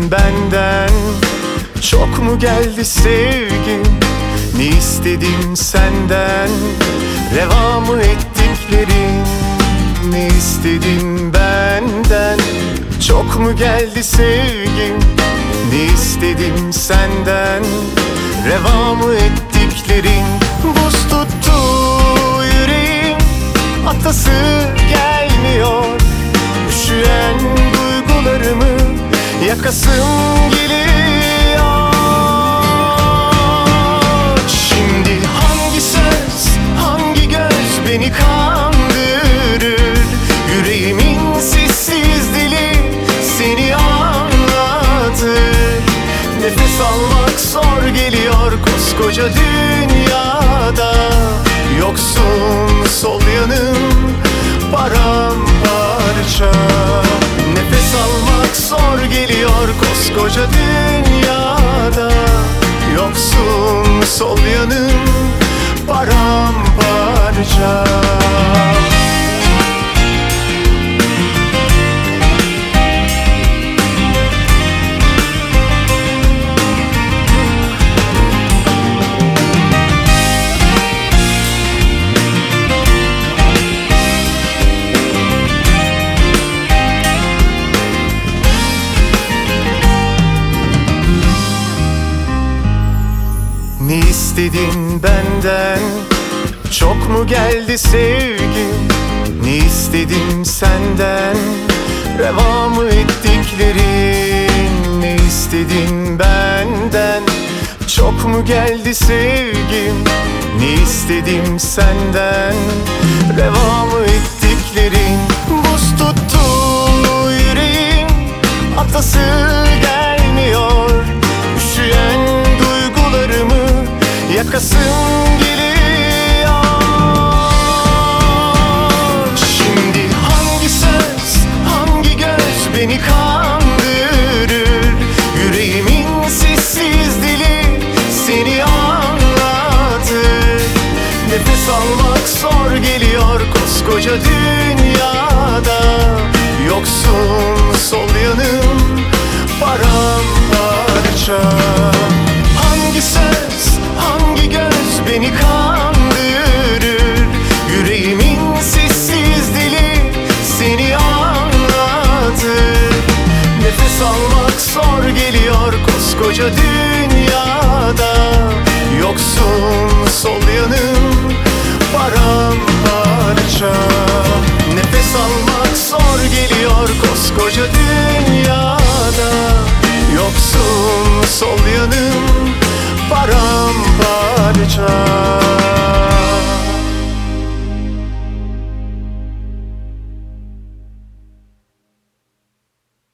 istedin benden? Çok mu geldi sevgim? Ne istedim senden? Reva mı ettiklerin? Ne istedin benden? Çok mu geldi sevgim? Ne istedim senden? Reva mı ettiklerin? Buz tuttu yüreğim, atası gelmiyor. Üşüyen duygularımı yakasım geliyor. Şimdi hangi söz, hangi göz beni kandırır? Yüreğimin sessiz dili seni anlatır. Nefes almak zor geliyor koskoca dünyada. Yoksun sol yanım paramparça. Nefes almak zor geliyor koskoca dünyada. Yoksun sol yanım paramparça. Ne istedin benden? Çok mu geldi sevgim? Ne istedim senden? Reva mı ettiklerin? Ne istedin benden? Çok mu geldi sevgim? Ne istedim senden? Reva mı ettiklerin? Buz tuttu yüreğim, atası gelmiyor. Üşüyen duygularımı yakasım geliyor. Şimdi hangi söz, hangi göz beni kandırır? Yüreğimin sessiz dili seni anlatır. Nefes almak zor geliyor koskoca dünyada. Yoksun sol yanım paramparça. Hangi söz, hangi göz beni kandırır? Yüreğimin sessiz dili seni anlatır. Nefes almak zor geliyor koskoca dünyada. Yoksun sol yanım paramparça. Nefes almak zor geliyor koskoca dünyada. Yoksun sol yanım paramparça.